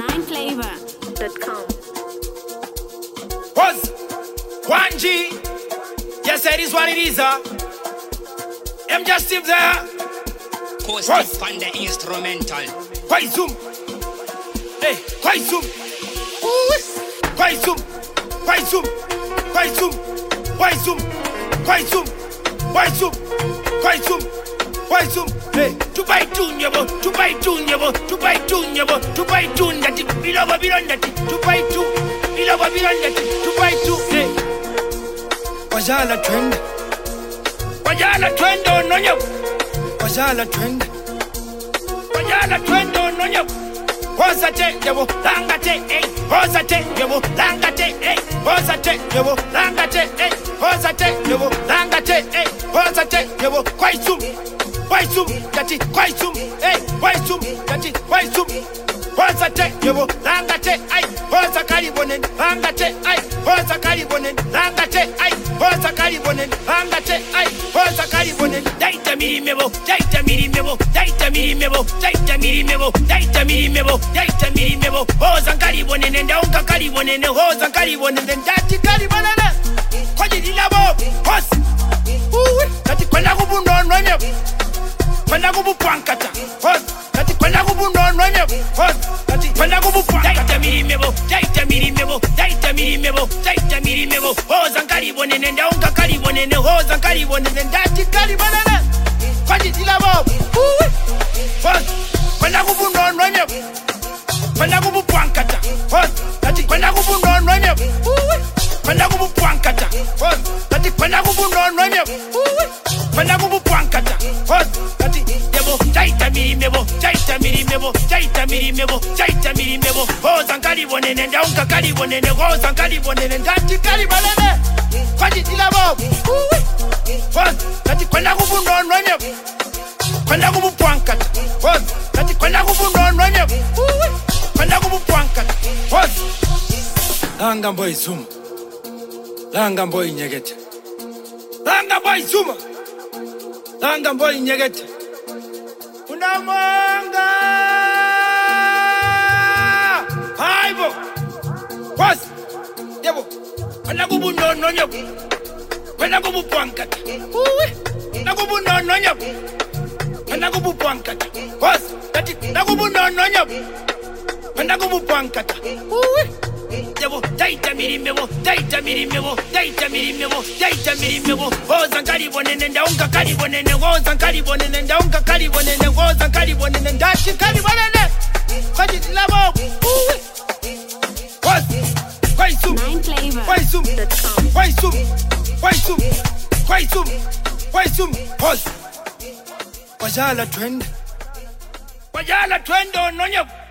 9flavor.com. Was 1G. Yes, it is what it is. I'm just still there. Coast on the instrumental. Quite zoom. Hey, quite zoom. Quite zoom. Quite zoom. Quite zoom. Quite zoom. Quite zoom. Quite zoom. Quite zoom. Quite zoom. Hey, to buy tune, yabo. To buy tune, yabo. To buy tune, yabo. To buy tune that it below Babylon that it. To buy two. Below Babylon that it. To buy two. Hey. Wajala trend. Wajala trend on nonyo. Wajala trend. Wajala trend on nonyo. Hoza te yabo, langa te, eh. Hoza te yabo, langa te, eh. Hoza te yabo, langa te, eh. Hoza te yabo, langa te, eh. Hoza te yabo, quite zoom, dati, quite zoom, eh. Quite zoom, dati, quite zoom. Hoza te yabo, langa te, ay. Hoza karibonen, langa te, ay. Hoza karibonen, langa te, ay. Hoza karibonen, langa te, ay. Hoza karibonen. Daita miri mebo, daita miri mebo, daita miri mebo, daita miri mebo, daita miri mebo, daita miri mebo. Hoza karibonen, ndaunga karibonen, hoza karibonen, dati karibonen. Kwaji dilabo, hos. Dati kwenda kubundo nonyo. Kwenda kubupankata, hos. Dati kwenda kubundo nonyo, hos. Dati kwenda kubupankata. Daita miri mebo, daita miri mebo, daita miri mebo, daita miri mebo. Hoza karibonen, ndaunga karibonen, hoza karibonen, dati karibonen. Kwaji dilabo, hos. Kwenda kubundo nonyo. Kwenda kubupankata, hos. Dati kwenda kubundo nonyo. Kwenda kubupankata, hos. Dati kwenda kubundo nonyo. Kwenda kubupankata, hos. Dati yebo, daita miri mebo, daita miri mebo, daita miri mebo, daita miri mebo. Hoza karibonen, ndaunga karibonen, hoza karibonen, dati karibonen. Kwaji dilabo, hos. Dati kwenda kubundo nonyo. Kwenda kubupankata, hos. Dati kwenda kubundo nonyo. Kwenda kubupankata, hos. Langa boy zoom. Langa boy nyegete. Langa boy zoom. Langa boy nyegete. Unamanga. Haibo. Hos. Yebo. Kwenda kubundo nonyo. Kwenda kubupankata. Kwenda kubundo nonyo. Kwenda kubupankata. Hos. Dati kubundo nonyo. Kwenda kubupankata. Yebo, daita miri mebo, daita miri mebo, daita miri mebo, daita miri mebo. Hoza karibonen, ndaunga karibonen, hoza karibonen, ndaunga karibonen, hoza karibonen, dati karibonen. Kwaji dilabo. Hos. Quite zoom. 9flavor.com. Quite zoom. Quite zoom. Quite zoom. Quite zoom. Quite zoom. Hos. Wajala trend. Wajala trend on nonyo.